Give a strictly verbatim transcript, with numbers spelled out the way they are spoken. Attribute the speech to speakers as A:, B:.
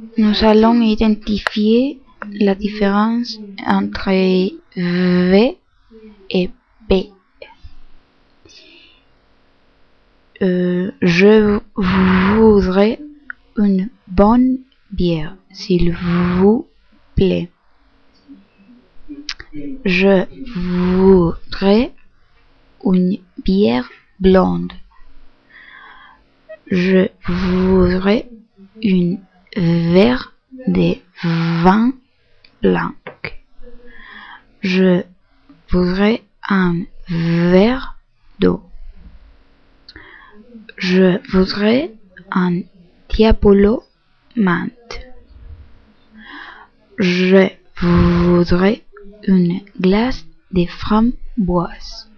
A: Nous allons identifier la différence entre V et P. Euh, je voudrais une bonne bière, s'il vous plaît. Je voudrais une bière blonde. Je voudrais un verre de vin blanc. Je voudrais un verre d'eau. Je voudrais un Diabolo menthe. Je voudrais une glace de framboise.